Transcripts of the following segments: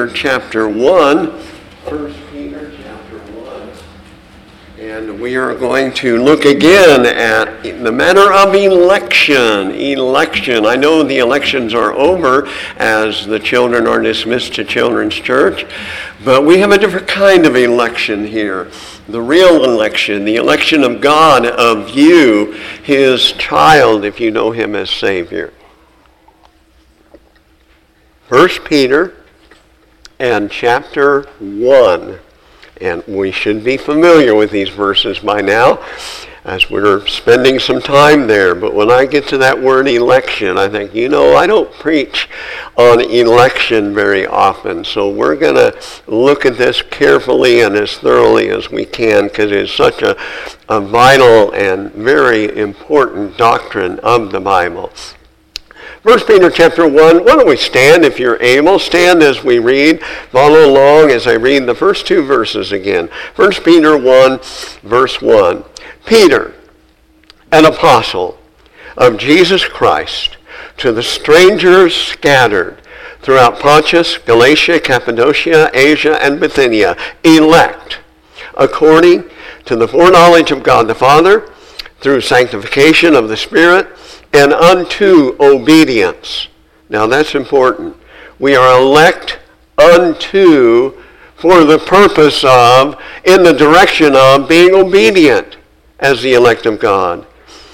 Peter chapter 1. 1 Peter chapter 1. And we are going to look again at the matter of election. Election. I know the elections are over as the children are dismissed to Children's Church, but we have a different kind of election here. The real election, the election of God, of you, his child, if you know him as Savior. 1 Peter and chapter 1. And we should be familiar with these verses by now as we're spending some time there. But when I get to that word election, I think, I don't preach on election very often. So we're going to look at this carefully and as thoroughly as we can because it's such a vital and very important doctrine of the Bible. 1 Peter chapter 1, why don't we stand if you're able. Stand as we read. Follow along as I read the first two verses again. 1 Peter 1, verse 1. Peter, an apostle of Jesus Christ, to the strangers scattered throughout Pontus, Galatia, Cappadocia, Asia, and Bithynia, elect, according to the foreknowledge of God the Father, through sanctification of the Spirit, and unto obedience. Now that's important. We are elect unto, for the purpose of, in the direction of being obedient as the elect of God.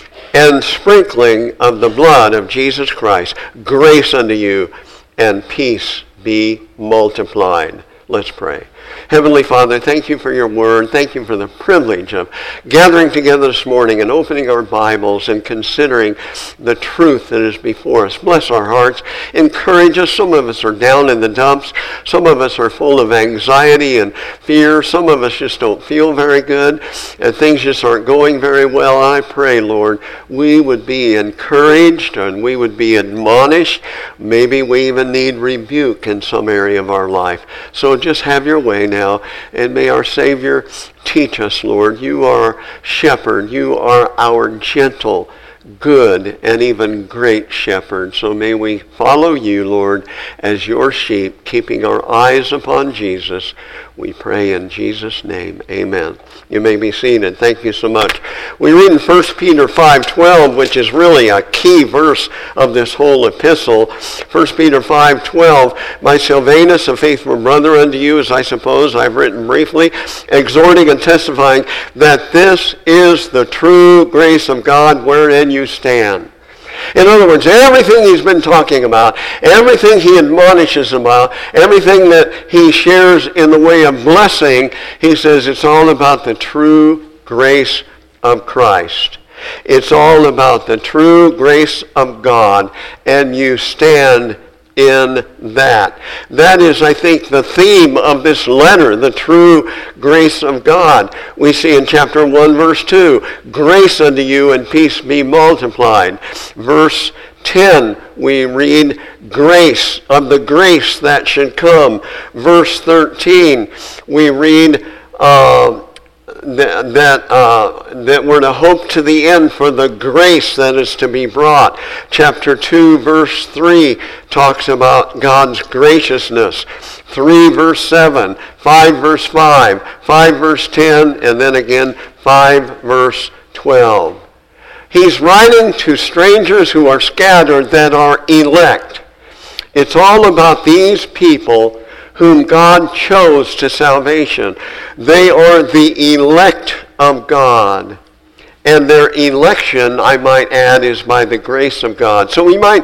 And sprinkling of the blood of Jesus Christ. Grace unto you and peace be multiplied. Let's pray. Heavenly Father, thank you for your word. Thank you for the privilege of gathering together this morning and opening our Bibles and considering the truth that is before us. Bless our hearts. Encourage us. Some of us are down in the dumps. Some of us are full of anxiety and fear. Some of us just don't feel very good and things just aren't going very well. I pray, Lord, we would be encouraged and we would be admonished. Maybe we even need rebuke in some area of our life. So just have your way now, and may our Savior teach us, Lord. You are shepherd. You are our gentle, good, and even great shepherd. So may we follow you, Lord, as your sheep, keeping our eyes upon Jesus. We pray in Jesus' name. Amen. You may be seated. Thank you so much. We read in 1 Peter 5:12, which is really a key verse of this whole epistle. 1 Peter 5:12, my Silvanus, a faithful brother unto you, as I suppose I've written briefly, exhorting and testifying that this is the true grace of God wherein you stand. In other words, everything he's been talking about, everything he admonishes about, everything that he shares in the way of blessing, he says it's all about the true grace of Christ. It's all about the true grace of God, and you stand in that. That is, I think, the theme of this letter, the true grace of God. We see in chapter 1, verse 2, grace unto you and peace be multiplied. Verse 10, we read grace, of the grace that should come. Verse 13, we read that we're to hope to the end for the grace that is to be brought. Chapter 2, verse 3 talks about God's graciousness. 3, verse 7, 5, verse 5, 5, verse 10, and then again 5, verse 12. He's writing to strangers who are scattered that are elect. It's all about these people whom God chose to salvation. They are the elect of God. And their election, I might add, is by the grace of God. So we might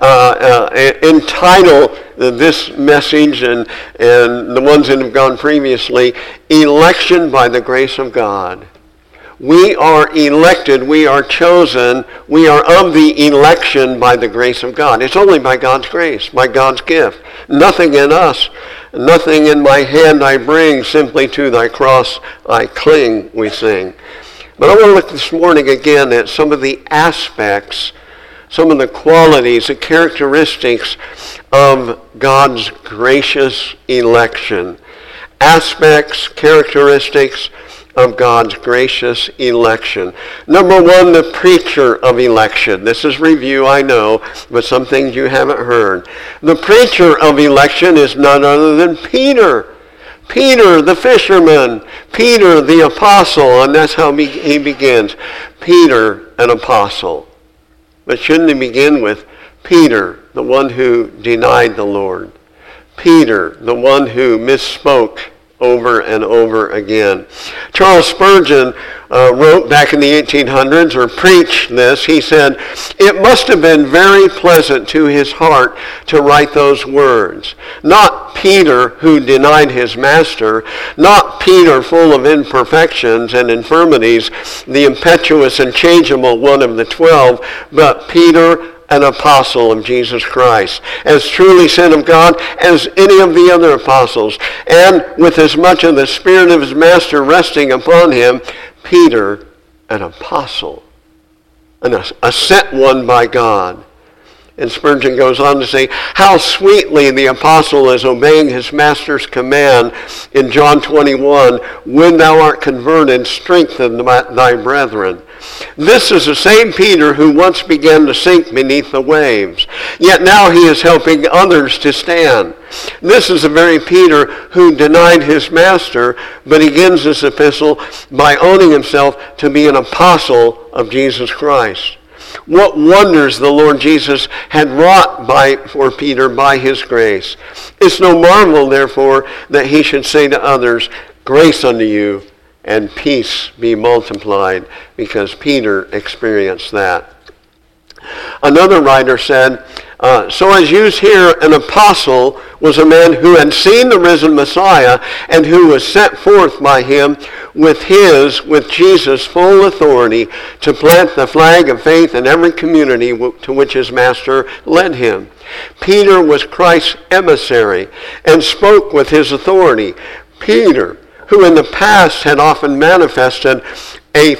entitle this message and the ones that have gone previously, Election by the Grace of God. We are elected, we are chosen, we are of the election by the grace of God. It's only by God's grace, by God's gift. Nothing in us, nothing in my hand I bring, simply to thy cross I cling, we sing. But I want to look this morning again at some of the aspects, some of the qualities, the characteristics of God's gracious election. Aspects, characteristics of God's gracious election. Number one, the preacher of election. This is review, I know, but some things you haven't heard. The preacher of election is none other than Peter. Peter, the fisherman. Peter, the apostle. And that's how he begins. Peter, an apostle. But shouldn't he begin with Peter, the one who denied the Lord? Peter, the one who misspoke over and over again. Charles Spurgeon wrote back in the 1800s, or preached this. He said, "It must have been very pleasant to his heart to write those words. Not Peter who denied his master, not Peter full of imperfections and infirmities, the impetuous and changeable one of the 12, but Peter, an apostle of Jesus Christ, as truly sent of God as any of the other apostles, and with as much of the Spirit of his Master resting upon him, Peter, an apostle, a sent one by God." And Spurgeon goes on to say, how sweetly the apostle is obeying his master's command in John 21, "When thou art converted, strengthen thy brethren." This is the same Peter who once began to sink beneath the waves, yet now he is helping others to stand. This is the very Peter who denied his master, but he begins this epistle by owning himself to be an apostle of Jesus Christ. What wonders the Lord Jesus had wrought for Peter by his grace. It's no marvel, therefore, that he should say to others, "Grace unto you and peace be multiplied," because Peter experienced that. Another writer said, so as used here, an apostle was a man who had seen the risen Messiah and who was sent forth by him with Jesus' full authority to plant the flag of faith in every community to which his master led him. Peter was Christ's emissary and spoke with his authority. Peter, who in the past had often manifested a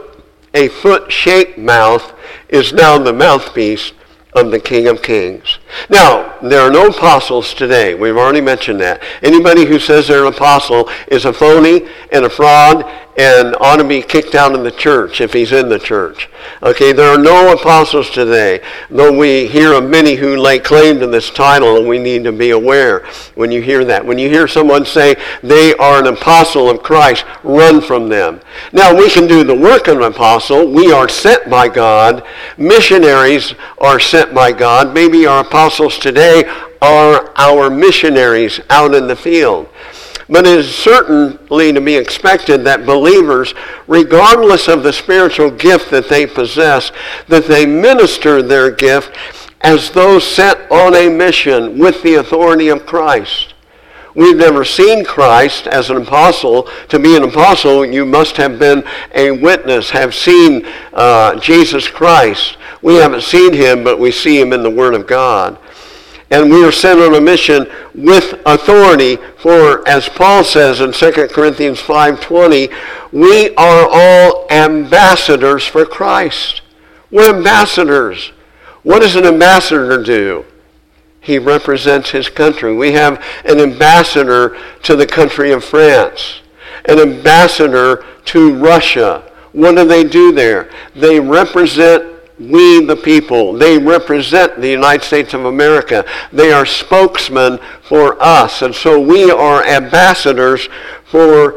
foot-shaped mouth, is now the mouthpiece of the King of Kings. Now, there are no apostles today. We've already mentioned that. Anybody who says they're an apostle is a phony and a fraud and ought to be kicked out of the church if he's in the church. Okay, there are no apostles today, though we hear of many who lay claim to this title, and we need to be aware when you hear that. When you hear someone say they are an apostle of Christ, run from them. Now, we can do the work of an apostle. We are sent by God. Missionaries are sent by God. Maybe our apostles today are our missionaries out in the field. But it is certainly to be expected that believers, regardless of the spiritual gift that they possess, that they minister their gift as those sent on a mission with the authority of Christ. We've never seen Christ as an apostle. To be an apostle, you must have been a witness, have seen Jesus Christ. We haven't seen him, but we see him in the Word of God. And we are sent on a mission with authority, for as Paul says in 2 Corinthians 5:20, we are all ambassadors for Christ. We're ambassadors. What does an ambassador do? He represents his country. We have an ambassador to the country of France, an ambassador to Russia. What do they do there? They represent we the people. They represent the United States of America. They are spokesmen for us. And so we are ambassadors for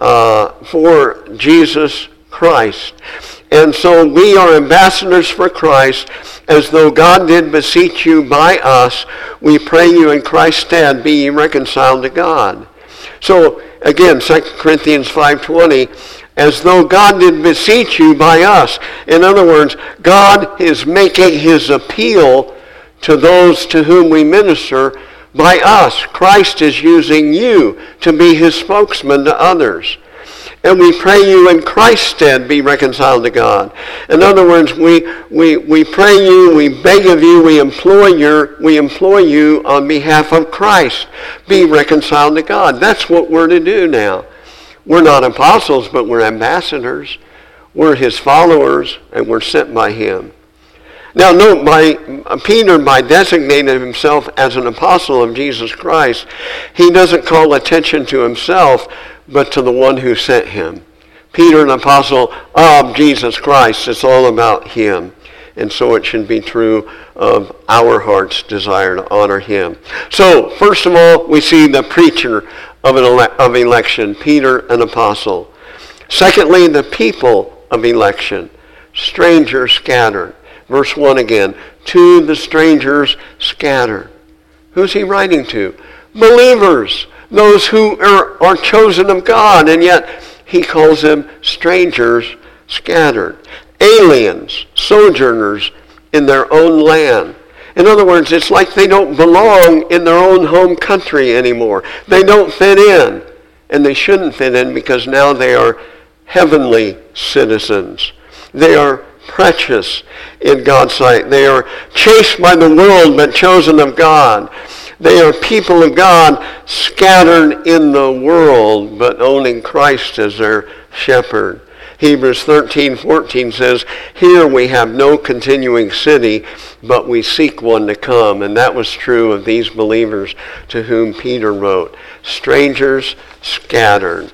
Jesus Christ. And so we are ambassadors for Christ, as though God did beseech you by us. We pray you in Christ's stead, be ye reconciled to God. So again, 2 Corinthians 5:20, as though God did beseech you by us. In other words, God is making his appeal to those to whom we minister by us. Christ is using you to be his spokesman to others. And we pray you in Christ's stead be reconciled to God. In other words, we pray you, we beg of you, we implore you on behalf of Christ, be reconciled to God. That's what we're to do now. We're not apostles, but we're ambassadors. We're his followers, and we're sent by him. Now note, Peter, by designating himself as an apostle of Jesus Christ, he doesn't call attention to himself, but to the one who sent him. Peter, an apostle of Jesus Christ. It's all about him. And so it should be true of our heart's desire to honor him. So, first of all, we see the preacher of election, Peter, an apostle. Secondly, the people of election, strangers scattered. Verse 1 again, to the strangers scattered. Who's he writing to? Believers, those who are chosen of God, and yet he calls them strangers scattered. Aliens, sojourners in their own land. In other words, it's like they don't belong in their own home country anymore. They don't fit in, and they shouldn't fit in because now they are heavenly citizens. They are precious in God's sight. They are chased by the world but chosen of God. They are people of God scattered in the world but owning Christ as their shepherd. Hebrews 13:14 says, here we have no continuing city, but we seek one to come. And that was true of these believers to whom Peter wrote. Strangers scattered.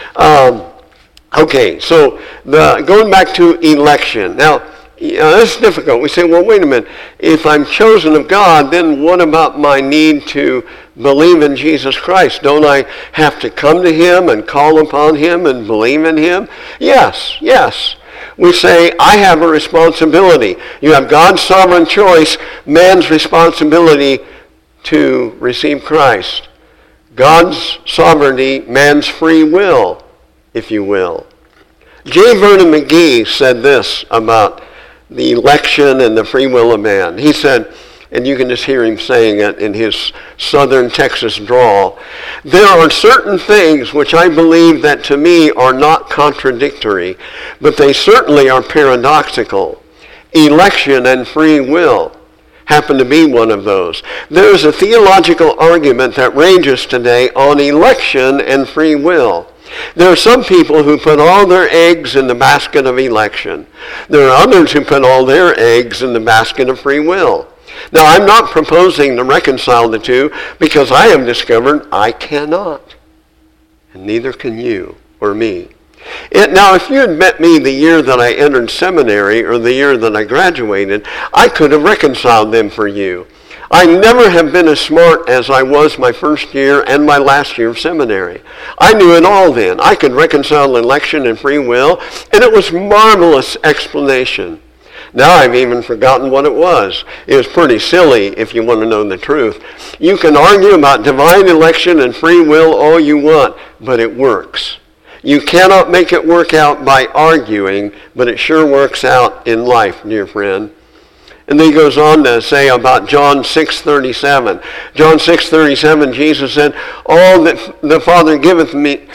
Okay, so going back to election. Now, that's difficult. We say, well, wait a minute. If I'm chosen of God, then what about my need to believe in Jesus Christ? Don't I have to come to him and call upon him and believe in him? Yes. We say, I have a responsibility. You have God's sovereign choice, man's responsibility to receive Christ. God's sovereignty, man's free will, if you will. J. Vernon McGee said this about the election and the free will of man. He said, and you can just hear him saying it in his southern Texas drawl, there are certain things which I believe that to me are not contradictory, but they certainly are paradoxical. Election and free will happen to be one of those. There is a theological argument that rages today on election and free will. There are some people who put all their eggs in the basket of election. There are others who put all their eggs in the basket of free will. Now, I'm not proposing to reconcile the two because I have discovered I cannot. And neither can you or me. Now, if you had met me the year that I entered seminary or the year that I graduated, I could have reconciled them for you. I never have been as smart as I was my first year and my last year of seminary. I knew it all then. I could reconcile election and free will, and it was marvelous explanation. Now I've even forgotten what it was. It was pretty silly if you want to know the truth. You can argue about divine election and free will all you want, but it works. You cannot make it work out by arguing, but it sure works out in life, dear friend. And then he goes on to say about John 6:37. John 6:37, Jesus said, all that the Father giveth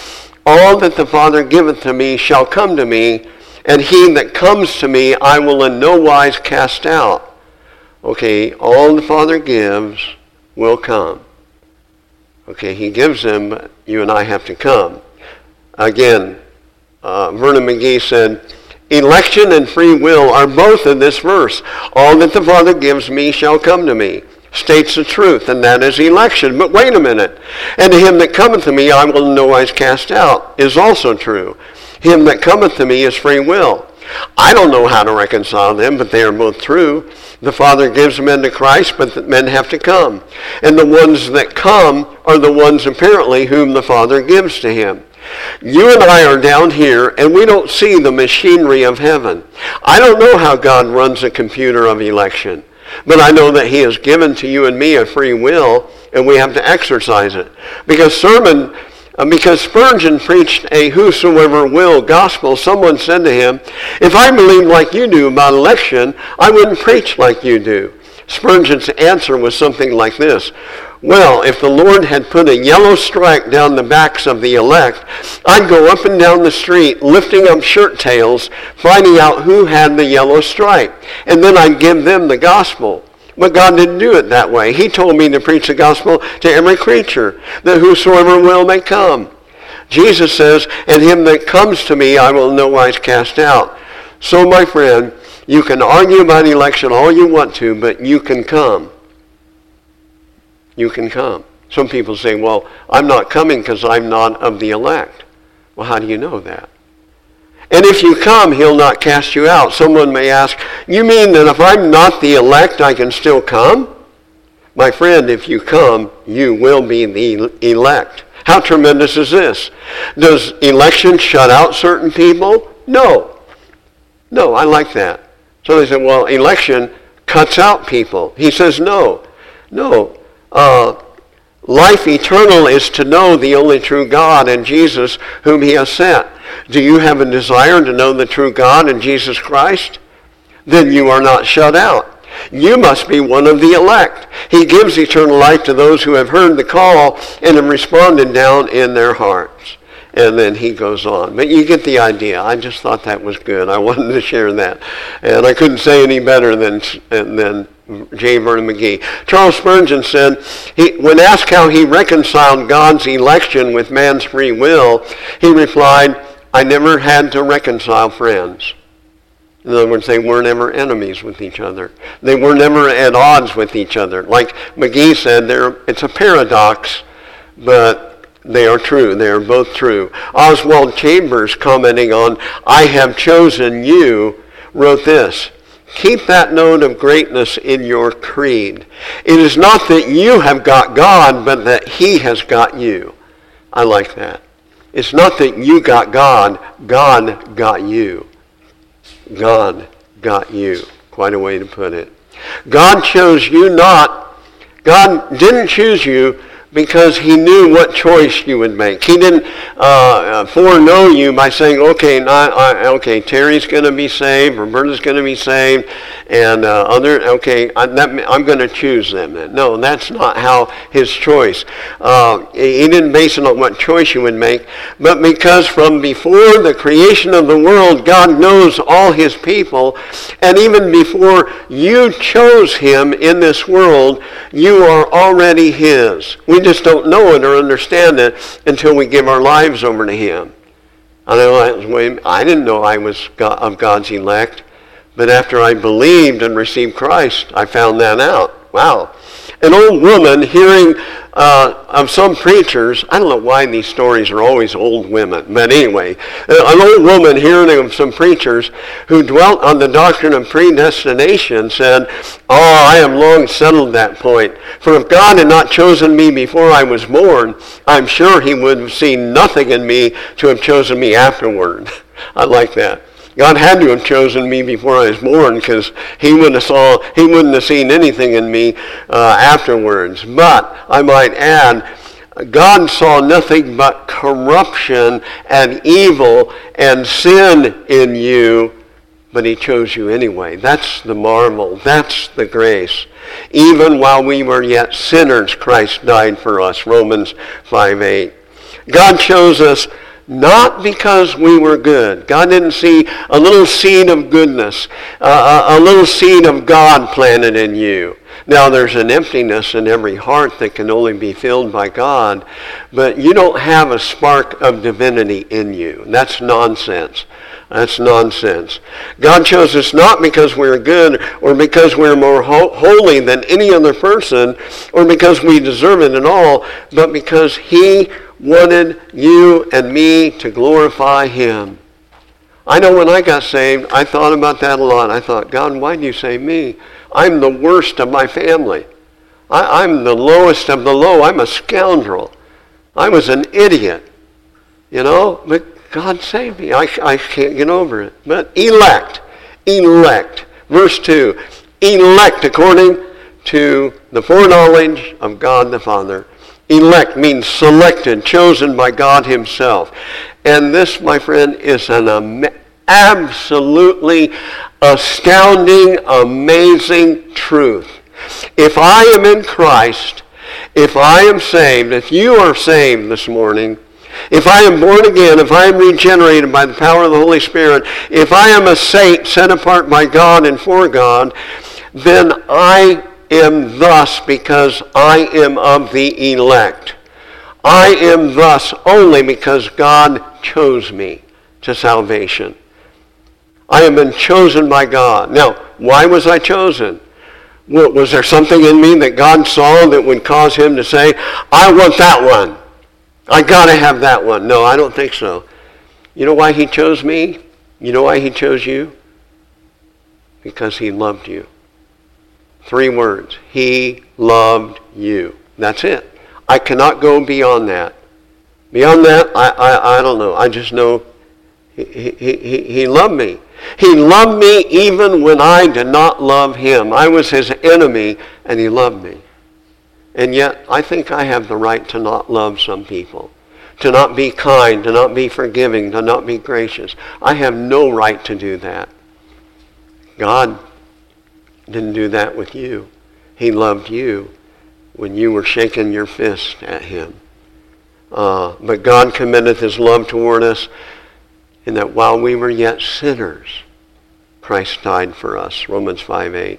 to me shall come to me, and he that comes to me I will in no wise cast out. Okay, all the Father gives will come. Okay, he gives them, but you and I have to come. Again, Vernon McGee said, election and free will are both in this verse. All that the Father gives me shall come to me. States the truth, and that is election. But wait a minute. And to him that cometh to me I will in no wise cast out is also true. Him that cometh to me is free will. I don't know how to reconcile them, but they are both true. The Father gives men to Christ, but the men have to come. And the ones that come are the ones apparently whom the Father gives to him. You and I are down here, and we don't see the machinery of heaven. I don't know how God runs a computer of election, but I know that he has given to you and me a free will, and we have to exercise it. Because Spurgeon preached a whosoever will gospel, someone said to him, if I believed like you do about election, I wouldn't preach like you do. Spurgeon's answer was something like this. Well, if the Lord had put a yellow stripe down the backs of the elect, I'd go up and down the street lifting up shirt tails, finding out who had the yellow stripe. And then I'd give them the gospel. But God didn't do it that way. He told me to preach the gospel to every creature, that whosoever will may come. Jesus says, and him that comes to me I will in no wise cast out. So, my friend, you can argue about election all you want to, but you can come. You can come. Some people say, well, I'm not coming because I'm not of the elect. Well, how do you know that? And if you come, he'll not cast you out. Someone may ask, you mean that if I'm not the elect, I can still come? My friend, if you come, you will be the elect. How tremendous is this? Does election shut out certain people? No. No, I like that. So they say, well, election cuts out people. He says, no. No. Life eternal is to know the only true God and Jesus whom he has sent. Do you have a desire to know the true God and Jesus Christ? Then you are not shut out. You must be one of the elect. He gives eternal life to those who have heard the call and have responded down in their hearts. And then he goes on. But you get the idea. I just thought that was good. I wanted to share that. And I couldn't say any better than J. Vernon McGee. Charles Spurgeon said, when asked how he reconciled God's election with man's free will, he replied, I never had to reconcile friends. In other words, they were never enemies with each other. They were never at odds with each other. Like McGee said, it's a paradox, but they are true. They are both true. Oswald Chambers, commenting on I have chosen you, wrote this, keep that note of greatness in your creed. It is not that you have got God, but that he has got you. I like that. It's not that you got God, God got you. God got you. Quite a way to put it. God chose you not. God didn't choose you because he knew what choice you would make. He didn't foreknow you by saying, okay, Terry's going to be saved, Roberta's going to be saved, and I'm going to choose them then. No, that's not how his choice. He didn't base it on what choice you would make, but because from before the creation of the world, God knows all his people, and even before you chose him in this world, you are already his. We just don't know it or understand it until we give our lives over to him. I didn't know I was of God's elect, but after I believed and received Christ, I found that out. Wow. An old woman hearing of some preachers, I don't know why these stories are always old women, but anyway, an old woman hearing of some preachers who dwelt on the doctrine of predestination said, I have long settled that point. For if God had not chosen me before I was born, I'm sure he would have seen nothing in me to have chosen me afterward. I like that. God had to have chosen me before I was born because he wouldn't have seen anything in me afterwards. But I might add, God saw nothing but corruption and evil and sin in you, but he chose you anyway. That's the marvel. That's the grace. Even while we were yet sinners, Christ died for us. Romans 5:8. God chose us not because we were good. God didn't see a little seed of goodness, a little seed of God planted in you. Now there's an emptiness in every heart that can only be filled by God, but you don't have a spark of divinity in you. That's nonsense. That's nonsense. God chose us not because we're good or because we're more holy than any other person or because we deserve it at all, but because he wanted you and me to glorify him. I know when I got saved, I thought about that a lot. I thought, God, why do you save me? I'm the worst of my family. I'm the lowest of the low. I'm a scoundrel. I was an idiot. But God saved me. I can't get over it. But elect. Verse 2. Elect according to the foreknowledge of God the Father. Elect means selected, chosen by God himself. And this, my friend, is an absolutely astounding, amazing truth. If I am in Christ, if I am saved, if you are saved this morning, if I am born again, if I am regenerated by the power of the Holy Spirit, if I am a saint set apart by God and for God, then I am thus because I am of the elect. I am thus only because God chose me to salvation. I have been chosen by God. Now, why was I chosen? Was there something in me that God saw that would cause him to say, I want that one. I got to have that one. No, I don't think so. You know why he chose me? You know why he chose you? Because he loved you. 3 words. He loved you. That's it. I cannot go beyond that. Beyond that, I don't know. I just know he loved me. He loved me even when I did not love him. I was his enemy, and he loved me. And yet, I think I have the right to not love some people, to not be kind, to not be forgiving, to not be gracious. I have no right to do that. God didn't do that with you. He loved you when you were shaking your fist at him. But God commendeth his love toward us in that while we were yet sinners, Christ died for us. Romans 5:8.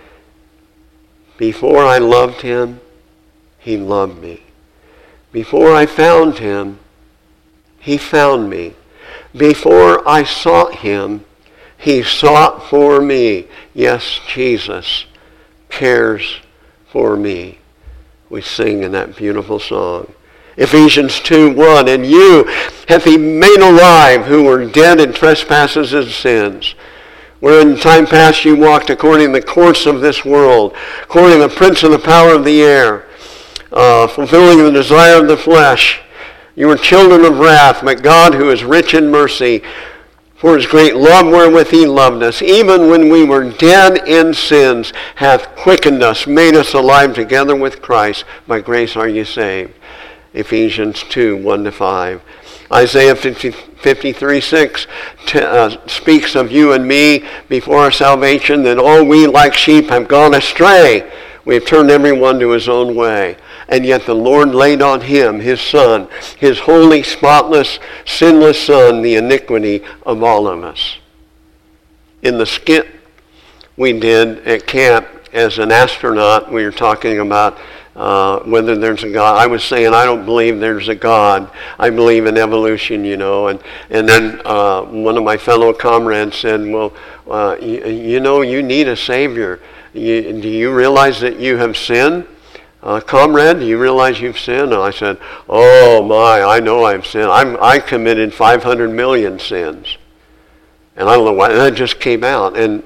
Before I loved him, he loved me. Before I found him, he found me. Before I sought him, he sought for me. Yes, Jesus cares for me. We sing in that beautiful song. Ephesians 2:1, and you hath he made alive who were dead in trespasses and sins, where in time past you walked according to the course of this world, according to the prince of the power of the air, fulfilling the desire of the flesh. You were children of wrath, but God, who is rich in mercy, for his great love wherewith he loved us, even when we were dead in sins, hath quickened us, made us alive together with Christ. By grace are you saved. Ephesians 2:1-5. Isaiah 53:6 speaks of you and me before our salvation, that all we like sheep have gone astray. We have turned everyone to his own way. And yet the Lord laid on him, his Son, his holy, spotless, sinless Son, the iniquity of all of us. In the skit we did at camp as an astronaut, we were talking about whether there's a God. I was saying I don't believe there's a God. I believe in evolution, And then one of my fellow comrades said, well, you need a Savior. Do you realize that you have sinned? Comrade, do you realize you've sinned? And I said, oh my, I know I've sinned. I committed 500 million sins. And I don't know why, that just came out. And,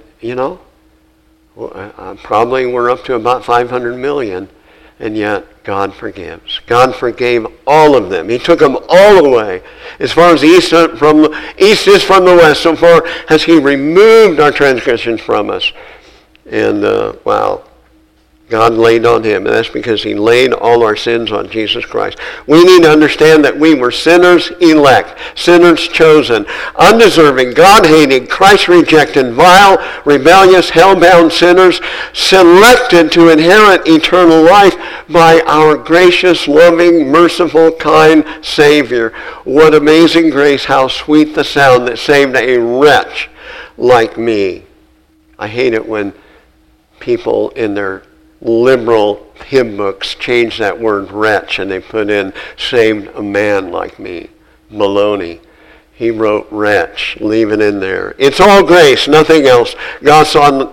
probably we're up to about 500 million. And yet, God forgives. God forgave all of them. He took them all away. As far as the east is from the west, so far has he removed our transgressions from us. And, wow. God laid on him, and that's because he laid all our sins on Jesus Christ. We need to understand that we were sinners elect, sinners chosen, undeserving, God-hating, Christ-rejecting, vile, rebellious, hell-bound sinners, selected to inherit eternal life by our gracious, loving, merciful, kind Savior. What amazing grace, how sweet the sound that saved a wretch like me. I hate it when people in their liberal hymn books change that word wretch and they put in saved a man like me. Maloney. He wrote wretch. Leave it in there. It's all grace, nothing else. God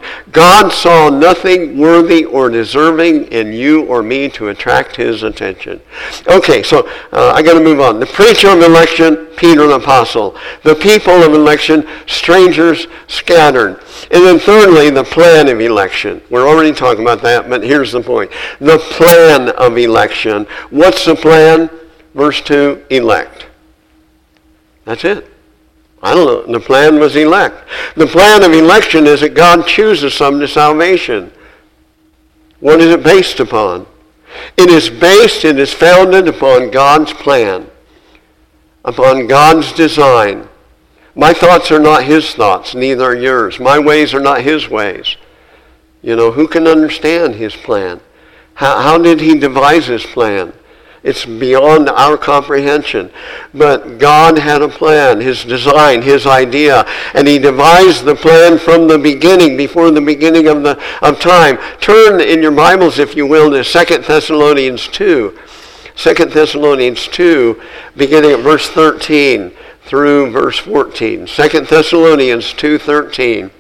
saw nothing worthy or deserving in you or me to attract his attention. Okay, so I got to move on. The preacher of election, Peter the apostle. The people of election, strangers scattered. And then thirdly, the plan of election. We're already talking about that, but here's the point. The plan of election. What's the plan? Verse 2, elect. That's it. I don't know. The plan was elect. The plan of election is that God chooses some to salvation. What is it based upon? It is founded upon God's plan, upon God's design. My thoughts are not his thoughts, neither are yours. My ways are not his ways. Who can understand his plan? How did he devise his plan? It's beyond our comprehension. But God had a plan, his design, his idea, and he devised the plan from the beginning, before the beginning of time. Turn in your Bibles, if you will, to 2 Thessalonians 2. 2 Thessalonians 2, beginning at verse 13 through verse 14. 2 Thessalonians 2:13.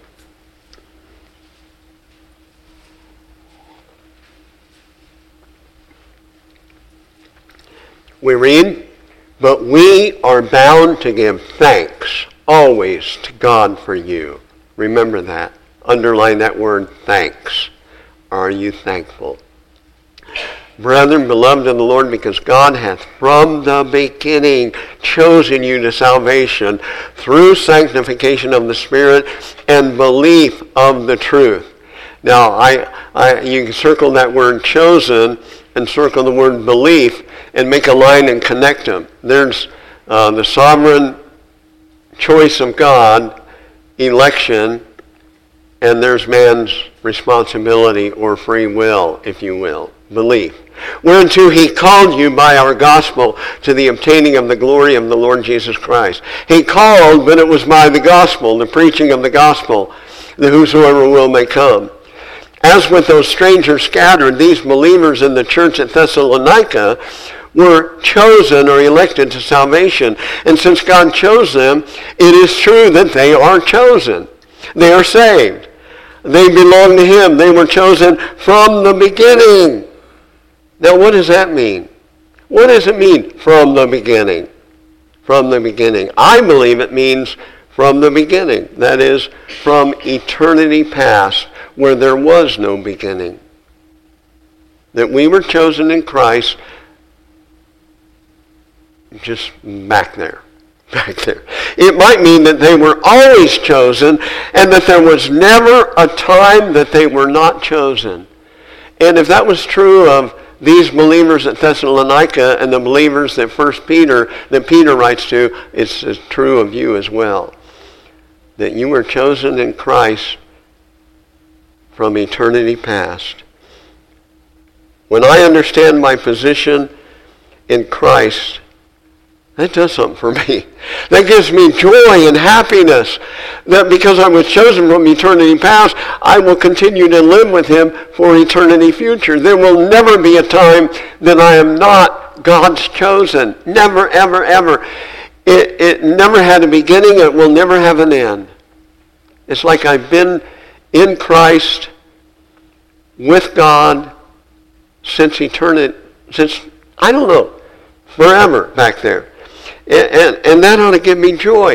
We read, but we are bound to give thanks always to God for you. Remember that. Underline that word, thanks. Are you thankful? Brethren, beloved in the Lord, because God hath from the beginning chosen you to salvation through sanctification of the Spirit and belief of the truth. Now, you can circle that word chosen and circle the word belief and make a line and connect them. There's the sovereign choice of God, election, and there's man's responsibility or free will, if you will, belief. Whereunto he called you by our gospel to the obtaining of the glory of the Lord Jesus Christ. He called, but it was by the gospel, the preaching of the gospel, that whosoever will may come. As with those strangers scattered, these believers in the church at Thessalonica were chosen or elected to salvation. And since God chose them, it is true that they are chosen. They are saved. They belong to him. They were chosen from the beginning. Now, what does that mean? What does it mean, from the beginning? From the beginning. I believe it means from the beginning. That is, from eternity past, where there was no beginning. That we were chosen in Christ just back there. Back there. It might mean that they were always chosen and that there was never a time that they were not chosen. And if that was true of these believers at Thessalonica and the believers that Peter writes to, it's true of you as well. That you were chosen in Christ from eternity past. When I understand my position in Christ, that does something for me. That gives me joy and happiness. That because I was chosen from eternity past, I will continue to live with him for eternity future. There will never be a time that I am not God's chosen. Never, ever, ever. It never had a beginning. It will never have an end. It's like I've been in Christ with God since eternity, since, I don't know, forever back there. And that ought to give me joy.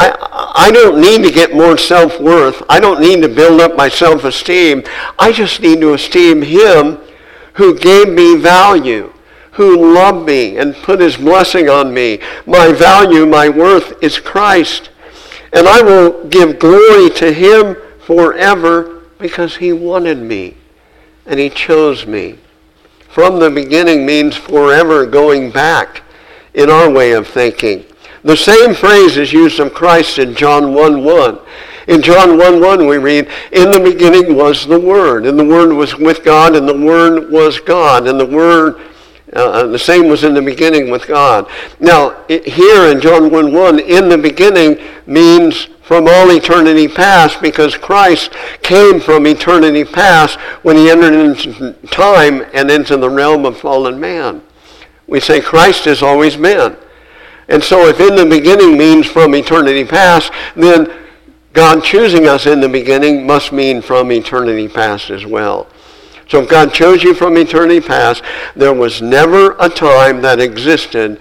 I don't need to get more self-worth. I don't need to build up my self-esteem. I just need to esteem him who gave me value, who loved me and put his blessing on me. My value, my worth is Christ. And I will give glory to him forever because he wanted me and he chose me. From the beginning means forever, going back in our way of thinking. The same phrase is used of Christ in John 1:1. In John 1:1 we read, in the beginning was the Word, and the Word was with God, and the Word was God, and the Word, the same was in the beginning with God. Now, here in John 1:1, in the beginning means from all eternity past, because Christ came from eternity past when he entered into time and into the realm of fallen man. We say Christ has always been. And so if in the beginning means from eternity past, then God choosing us in the beginning must mean from eternity past as well. So if God chose you from eternity past, there was never a time that existed,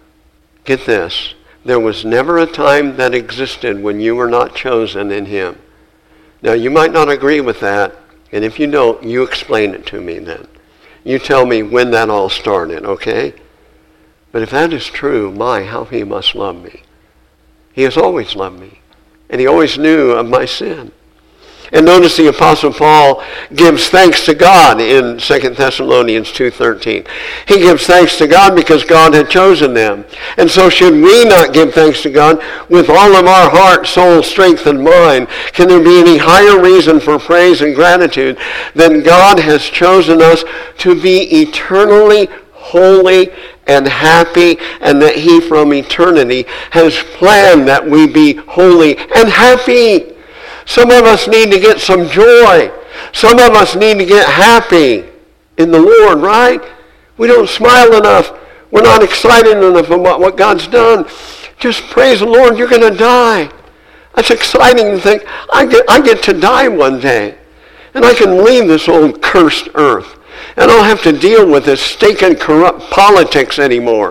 get this, there was never a time that existed when you were not chosen in him. Now you might not agree with that, and if you don't, you explain it to me then. You tell me when that all started, okay? But if that is true, how he must love me. He has always loved me. And he always knew of my sin. And notice the Apostle Paul gives thanks to God in 2 Thessalonians 2:13. He gives thanks to God because God had chosen them. And so should we not give thanks to God with all of our heart, soul, strength, and mind? Can there be any higher reason for praise and gratitude than God has chosen us to be eternally holy and happy, and that he from eternity has planned that we be holy and happy? Some of us need to get some joy. Some of us need to get happy in the Lord, right? We don't smile enough. We're not excited enough about what God's done. Just praise the Lord, you're going to die. That's exciting to think, I get to die one day. And I can leave this old cursed earth. And I don't have to deal with this stinking corrupt politics anymore.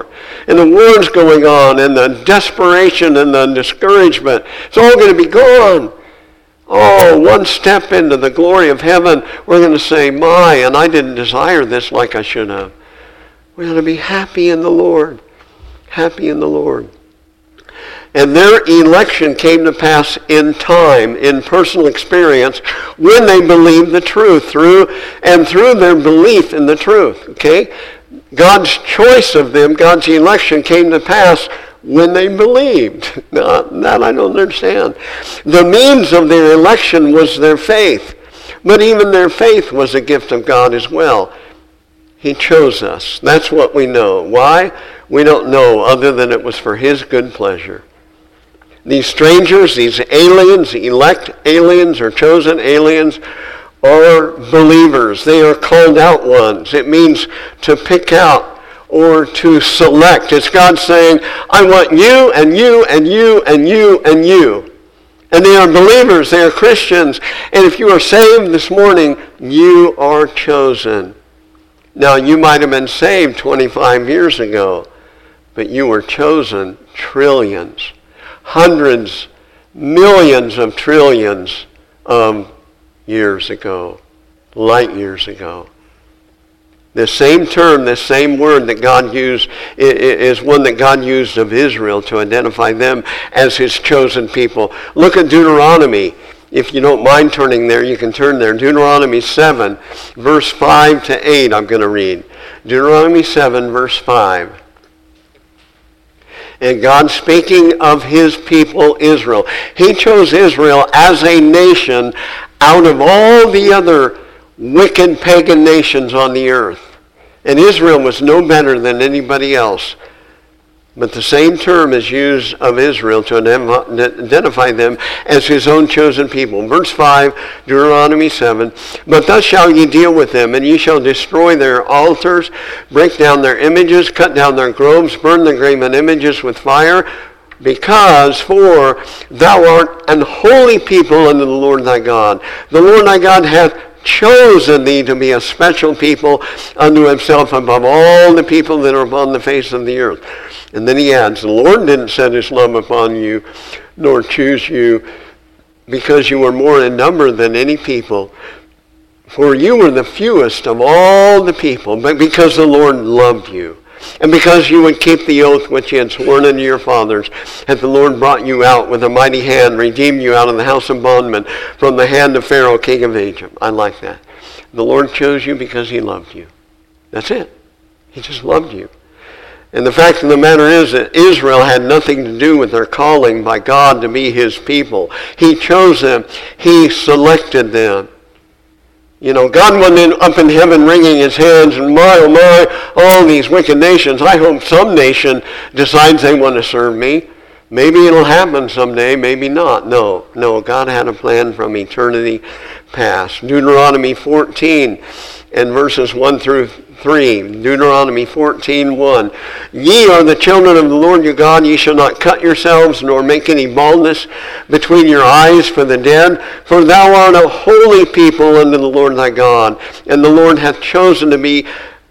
and the war's going on, and the desperation and the discouragement. It's all going to be gone. Oh, one step into the glory of heaven, we're going to say, my, and I didn't desire this like I should have. We're going to be happy in the Lord. Happy in the Lord. And their election came to pass in time, in personal experience, when they believed the truth, through their belief in the truth. Okay? God's choice of them, God's election came to pass when they believed. Now, that I don't understand. The means of their election was their faith. But even their faith was a gift of God as well. He chose us. That's what we know. Why? We don't know, other than it was for His good pleasure. These strangers, these aliens, elect aliens or chosen aliens, are believers. They are called out ones. It means to pick out or to select. It's God saying, I want you and you and you and you and you. And they are believers. They are Christians. And if you are saved this morning, you are chosen. Now, you might have been saved 25 years ago, but you were chosen trillions, hundreds, millions of trillions of years ago, light years ago. The same term, the same word that God used is one that God used of Israel to identify them as His chosen people. Look at Deuteronomy. If you don't mind turning there, you can turn there. Deuteronomy 7, verse 5 to 8, I'm going to read. Deuteronomy 7, verse 5. And God speaking of His people Israel. He chose Israel as a nation out of all the other wicked pagan nations on the earth. And Israel was no better than anybody else. But the same term is used of Israel to identify them as His own chosen people. Verse 5, Deuteronomy 7, But thus shall ye deal with them, and ye shall destroy their altars, break down their images, cut down their groves, burn the graven images with fire, for thou art an holy people unto the Lord thy God. The Lord thy God hath chosen thee to be a special people unto Himself above all the people that are upon the face of the earth. And then he adds, the Lord didn't set His love upon you, nor choose you, because you were more in number than any people. For you were the fewest of all the people, but because the Lord loved you, and because you would keep the oath which He had sworn unto your fathers, hath the Lord brought you out with a mighty hand, redeemed you out of the house of bondmen, from the hand of Pharaoh, king of Egypt. I like that. The Lord chose you because He loved you. That's it. He just loved you. And the fact of the matter is that Israel had nothing to do with their calling by God to be His people. He chose them. He selected them. You know, God wasn't up in heaven wringing His hands and my, oh my, all these wicked nations. I hope some nation decides they want to serve me. Maybe it'll happen someday, maybe not. No, God had a plan from eternity past. Deuteronomy 14 and verses 1 through 3. Deuteronomy 14:1. Ye are the children of the Lord your God. Ye shall not cut yourselves, nor make any baldness between your eyes for the dead. For thou art a holy people unto the Lord thy God. And the Lord hath chosen thee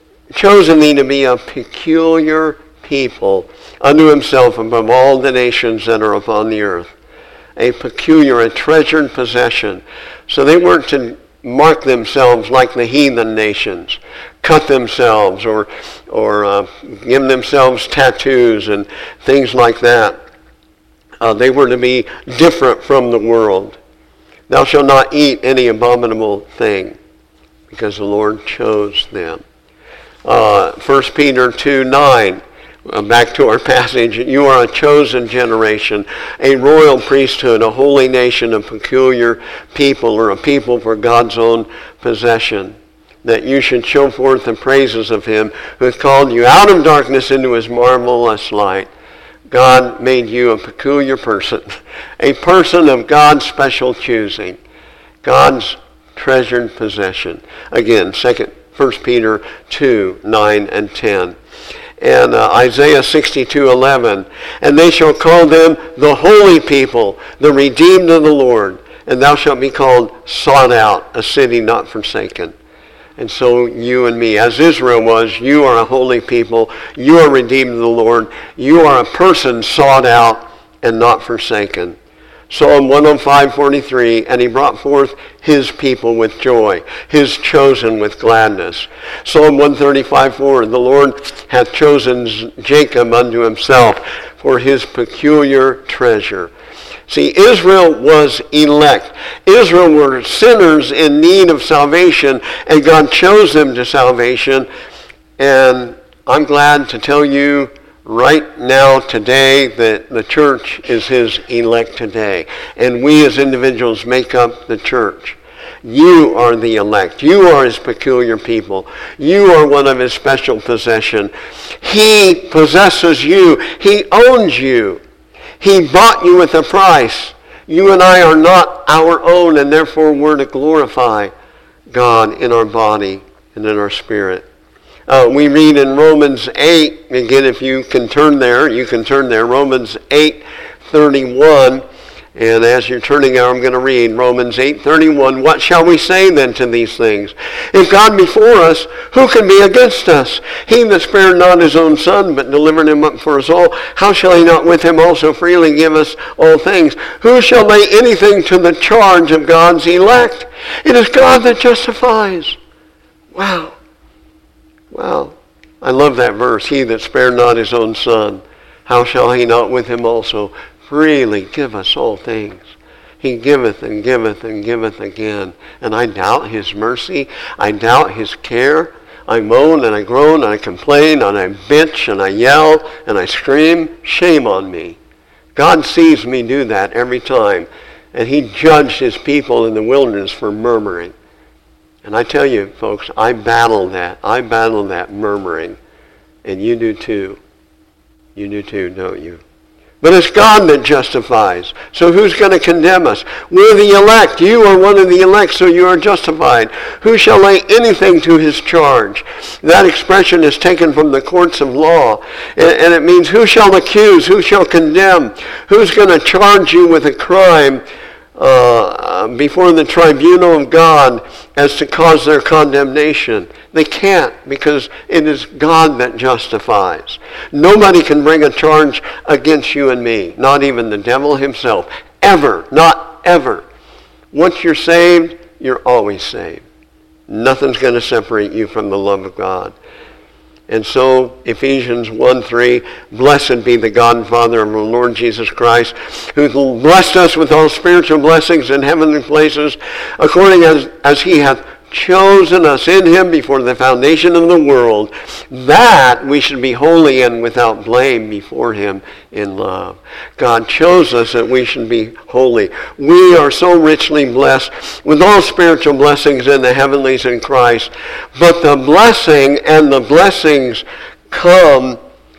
to be a peculiar people unto Himself above all the nations that are upon the earth. A peculiar, a treasured possession. So they weren't to mark themselves like the heathen nations, cut themselves or give themselves tattoos and things like that. They were to be different from the world. Thou shalt not eat any abominable thing, because the Lord chose them. 1 Peter 2:9. Back to our passage. You are a chosen generation, a royal priesthood, a holy nation, a peculiar people, or a people for God's own possession, that you should show forth the praises of Him who hath called you out of darkness into His marvelous light. God made you a peculiar person, a person of God's special choosing, God's treasured possession. Again, 1 Peter 2:9 and 10. And Isaiah 62:11, and they shall call them the holy people, the redeemed of the Lord, and thou shalt be called sought out, a city not forsaken. And so you and me, as Israel was, you are a holy people. You are redeemed of the Lord. You are a person sought out and not forsaken. Psalm 105:43, and he brought forth his people with joy, his chosen with gladness. Psalm 135:4, the Lord hath chosen Jacob unto himself for his peculiar treasure. See, Israel was elect. Israel were sinners in need of salvation, and God chose them to salvation. And I'm glad to tell you right now, today, that the church is his elect today. And we as individuals make up the church. You are the elect. You are his peculiar people. You are one of his special possession. He possesses you. He owns you. He bought you with a price. You and I are not our own, and therefore we're to glorify God in our body and in our spirit. We read in Romans 8, again, if you can turn there, Romans 8:31. And as you're turning there, I'm going to read Romans 8:31. What shall we say then to these things? If God be for us, who can be against us? He that spared not his own son, but delivered him up for us all, how shall he not with him also freely give us all things? Who shall lay anything to the charge of God's elect? It is God that justifies. Wow. Wow. I love that verse. He that spared not his own son, how shall he not with him also freely give us all things? He giveth and giveth and giveth again. And I doubt his mercy. I doubt his care. I moan and I groan and I complain and I bitch and I yell and I scream. Shame on me. God sees me do that every time. And he judged his people in the wilderness for murmuring. And I tell you, folks, I battle that. I battle that murmuring. And you do too. You do too, don't you? But it's God that justifies. So who's going to condemn us? We're the elect. You are one of the elect, so you are justified. Who shall lay anything to his charge? That expression is taken from the courts of law. And it means who shall accuse? Who shall condemn? Who's going to charge you with a crime before the tribunal of God as to cause their condemnation? They can't, because it is God that justifies. Nobody can bring a charge against you and me, not even the devil himself. Ever, not ever. Once you're saved, you're always saved. Nothing's going to separate you from the love of God. And so, Ephesians 1:3, blessed be the God and Father of our Lord Jesus Christ, who blessed us with all spiritual blessings in heavenly places, according as he hath chosen us in him before the foundation of the world, that we should be holy and without blame before him in love. God chose us that we should be holy. We are so richly blessed with all spiritual blessings in the heavenlies in Christ. But the blessing and the blessings come,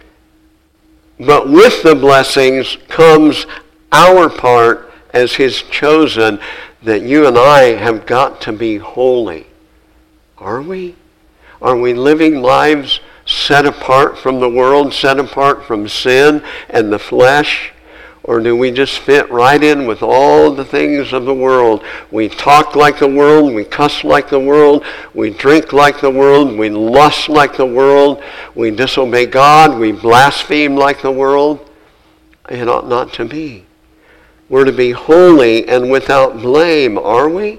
but with the blessings comes our part as his chosen, that you and I have got to be holy. Are we? Are we living lives set apart from the world, set apart from sin and the flesh? Or do we just fit right in with all the things of the world? We talk like the world, we cuss like the world, we drink like the world, we lust like the world, we disobey God, we blaspheme like the world. It ought not to be. We're to be holy and without blame, are we?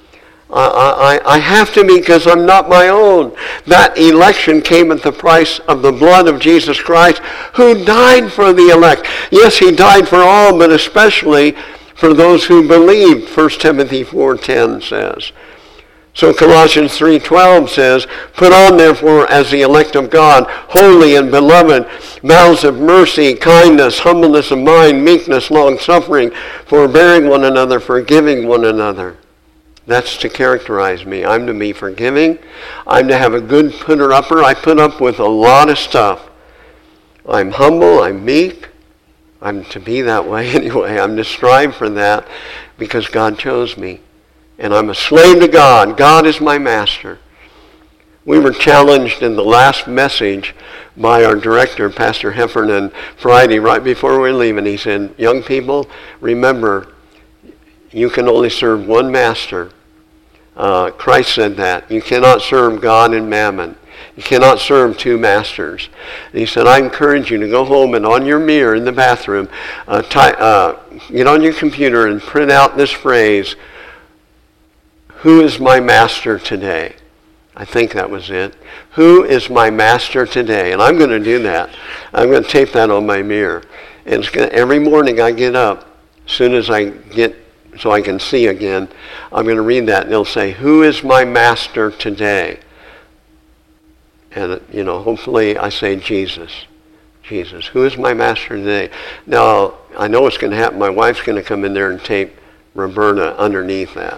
I have to be, because I'm not my own. That election came at the price of the blood of Jesus Christ, who died for the elect. Yes, he died for all, but especially for those who believed, 1 Timothy 4:10 says. So Colossians 3:12 says, put on therefore as the elect of God, holy and beloved, bowels of mercy, kindness, humbleness of mind, meekness, long-suffering, forbearing one another, forgiving one another. That's to characterize me. I'm to be forgiving. I'm to have a good putter-upper. I put up with a lot of stuff. I'm humble. I'm meek. I'm to be that way anyway. I'm to strive for that because God chose me. And I'm a slave to God. God is my master. We were challenged in the last message by our director, Pastor Heffernan, Friday, right before we were leaving. He said, young people, remember, you can only serve one master. Christ said that. You cannot serve God and mammon. You cannot serve two masters. And he said, I encourage you to go home and on your mirror in the bathroom, get on your computer and print out this phrase, who is my master today? I think that was it. Who is my master today? And I'm going to do that. I'm going to tape that on my mirror. And every morning I get up, as soon as I get so I can see again, I'm going to read that and it'll say, who is my master today? And, hopefully I say Jesus. Jesus. Who is my master today? Now, I know what's going to happen. My wife's going to come in there and tape Roberta underneath that.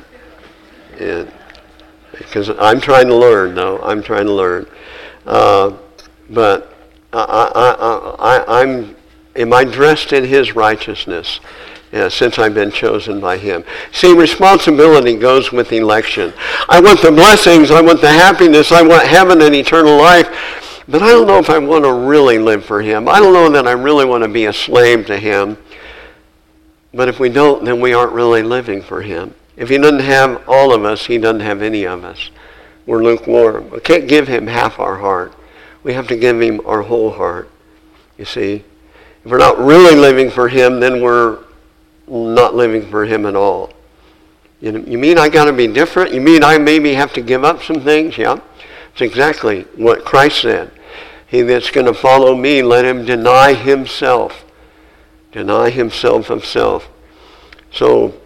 Because I'm trying to learn, though. I'm trying to learn. But am I dressed in his righteousness? Since I've been chosen by him. See, responsibility goes with election. I want the blessings, I want the happiness, I want heaven and eternal life, but I don't know if I want to really live for him. I don't know that I really want to be a slave to him. But if we don't, then we aren't really living for him. If he doesn't have all of us, he doesn't have any of us. We're lukewarm. We can't give him half our heart. We have to give him our whole heart. You see, if we're not really living for him, then we're not living for him at all. You mean I got to be different? You mean I maybe have to give up some things? Yeah. It's exactly what Christ said. He that's going to follow me, let him deny himself. Deny himself of self. So,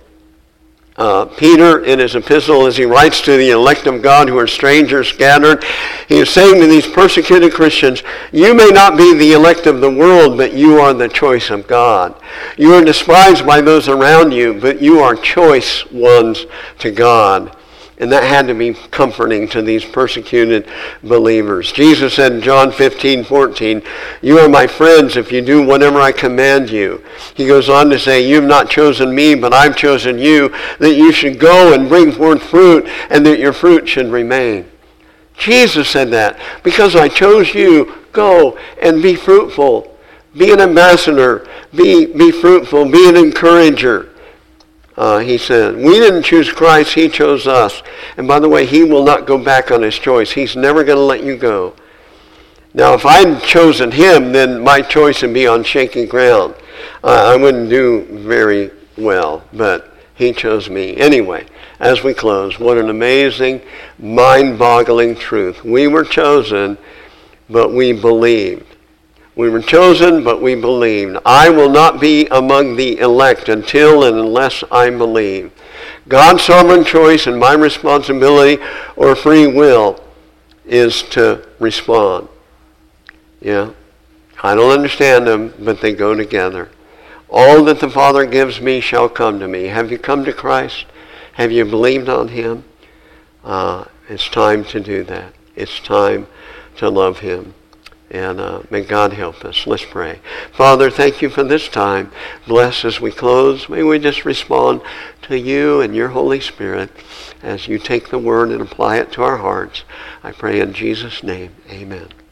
Peter, in his epistle, as he writes to the elect of God who are strangers scattered, he is saying to these persecuted Christians, you may not be the elect of the world, but you are the choice of God. You are despised by those around you, but you are choice ones to God. And that had to be comforting to these persecuted believers. Jesus said in John 15:14, you are my friends if you do whatever I command you. He goes on to say, you have not chosen me, but I've chosen you, that you should go and bring forth fruit, and that your fruit should remain. Jesus said that. Because I chose you, go and be fruitful. Be an ambassador. Be fruitful. Be an encourager. He said, we didn't choose Christ, he chose us. And by the way, he will not go back on his choice. He's never going to let you go. Now, if I'd chosen him, then my choice would be on shaky ground. I wouldn't do very well, but he chose me. Anyway, as we close, what an amazing, mind-boggling truth. We were chosen, but we believed. We were chosen, but we believed. I will not be among the elect until and unless I believe. God's sovereign choice and my responsibility or free will is to respond. Yeah. I don't understand them, but they go together. All that the Father gives me shall come to me. Have you come to Christ? Have you believed on him? It's time to do that. It's time to love him. And may God help us. Let's pray. Father, thank you for this time. Bless as we close. May we just respond to you and your Holy Spirit as you take the word and apply it to our hearts. I pray in Jesus' name. Amen.